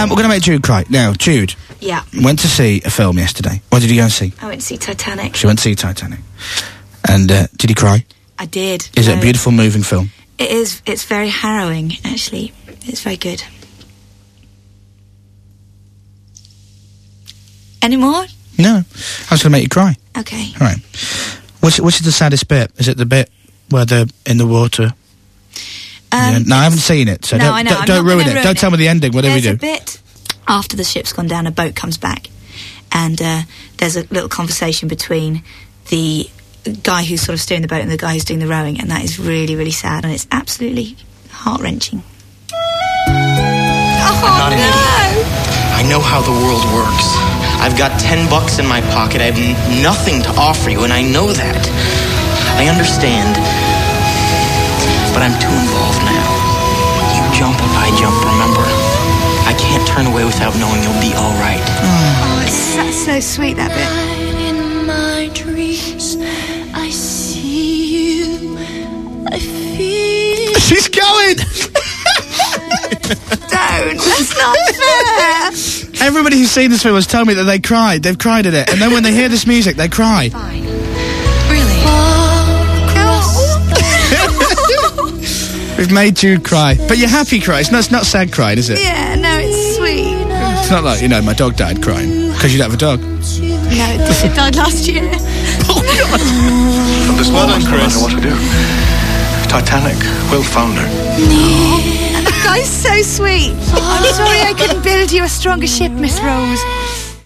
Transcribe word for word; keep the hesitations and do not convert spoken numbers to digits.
Um, we're going to make Jude cry. Now, Jude Yeah. went to see a film yesterday. What did you go and see? I went to see Titanic. She went to see Titanic. And uh, did he cry? I did. Is it a No. beautiful, moving film? It is. It's very harrowing, actually. It's very good. Any more? No. I was going to make you cry. Okay. All right. What's, what's the saddest bit? Is it the bit where they're in the water? Um, Yeah. No, I haven't seen it, so no, don't, I know. don't, I'm don't not ruin gonna it. ruin Don't it. tell me the ending, whatever There's you a do. bit after the ship's gone down, a boat comes back, and uh, there's a little conversation between the guy who's sort of steering the boat and the guy who's doing the rowing, and that is really, really sad, and it's absolutely heart-wrenching. Oh, not an no! idiot. I know how the world works. I've got ten bucks in my pocket. I have n- nothing to offer you, and I know that. I understand. But I'm too involved now. You jump if I jump, remember? I can't turn away without knowing you'll be all right. Oh, it's so, so sweet, that bit. In my dreams, I see you. I feel. She's going! Don't! That's not fair! Everybody who's seen this film has told me that they cried. They've cried at it. And then when they hear this music, they cry. Fine. Really? We've made Jude cry. But you're happy crying. It's not, it's not sad crying, is it? Yeah, no, it's sweet. It's not like, you know, my dog died crying. Because you don't have a dog. No, it, it died last year. From this Well done, moment, no Chris. matter what we do, Titanic will founder. That guy's so sweet. I'm sorry I couldn't build you a stronger ship, Miss Rose.